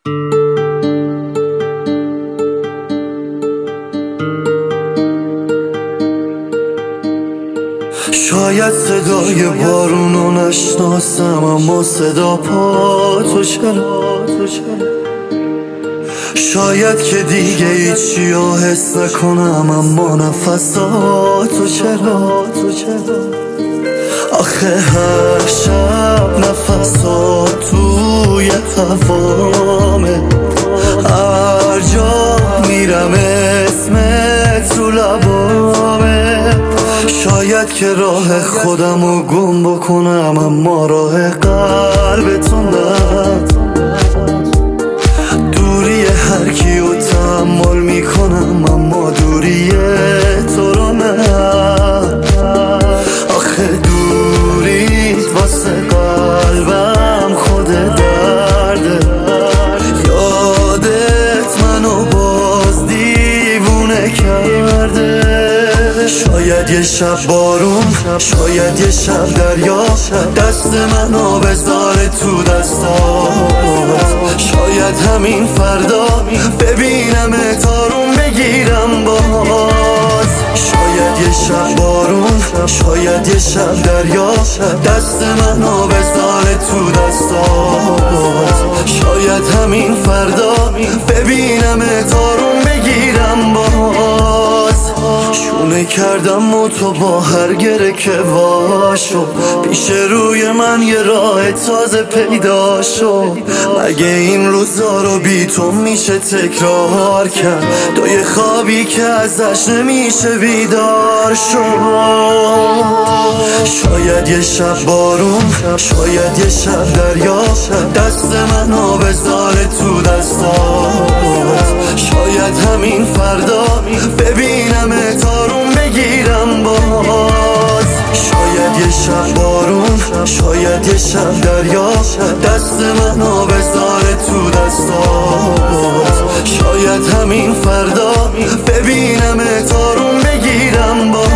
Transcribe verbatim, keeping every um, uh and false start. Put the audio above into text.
شاید صدای بارونو نشناسم، اما صدا پا تو چرا؟ شاید که دیگه هیچیو حس نکنم، اما نفساتو چرا؟ آخه هر شب نفسات توی هوامه، هر جا میرم اسمت تو لبامه. شاید که راه خودمو گم بکنم، اما راه قلبتو نه. دوری هر کیو تحمل میکنم، اما دوری تو رو نه. آخه دوریت واسه قلبم خود درده، یادت منو باز دیوونه کرده. شاید یه شب بارون، شاید یه شب دریا، دست منو بذاره تو دستات. شاید همین فردا ببینم تارون بگیرم باز. شاید یه شب بارون، شاید یه شب دریا، دست منو بذاره تو دستات. شاید همین فردا ببینم تارون بگیرم باز. شونه کردم و تو با هر گره که واشو، پیش روی من یه راه تازه پیدا شد. مگه این روزا رو بی تو میشه تکرار کرد؟ تو یه خوابی که ازش نمیشه بیدار شد. شاید یه شب بارون، شاید یه شب دریا، دست منو بذاره تو دستات. شاید همین فردا ببینم تارون بگیرم باز. شاید یه شب بارون، شاید یه شب دریا، دست منو بذاره تو دستات. شاید همین فردا ببینم تارون بگیرم باز.